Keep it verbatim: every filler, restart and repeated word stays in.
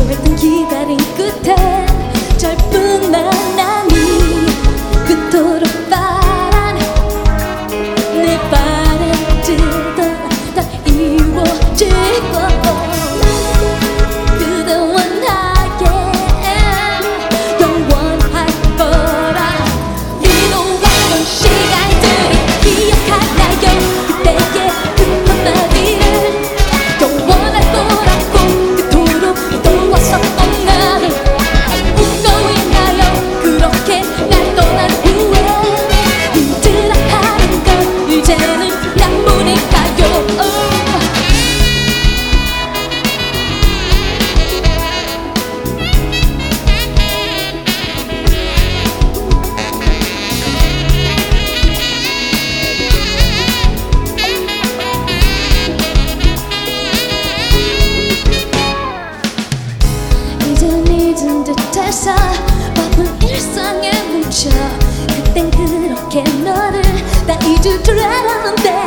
오랫동안 기다린 끝에 짧은 만남이 그토록 바란 내 바람들도 다 이루어지고 그대와 나의 영원할 거라 위로했던 시간들이 기억하나요? 그때의 그 한마디를 영원할 거라고 그토록 믿어왔었던 나를 웃고 있나요? 그렇게 날 떠난 후에 힘들어하는 건 이제는 나뿐인가요? 이젠 잊은 듯해서 바쁜 일상에 뭉쳐 그땐 그렇게 너를 다 잊을 줄 알았는데